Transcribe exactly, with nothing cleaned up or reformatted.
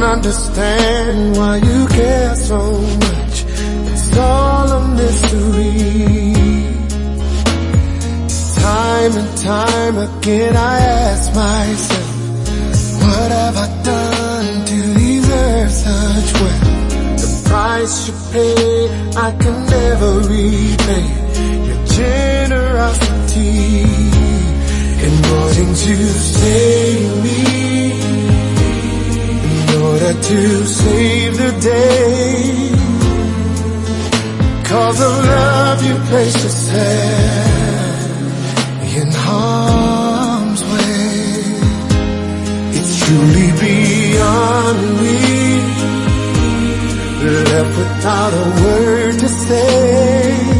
understand why you care so much. It's all a mystery. Time and time again I ask myself, what have I done to deserve such wealth? The price you pay I can never repay. Your generosity in wanting to save me, in order to save the day. Cause of love you place yourself in harm's way. It's truly beyond me, left without a word to say.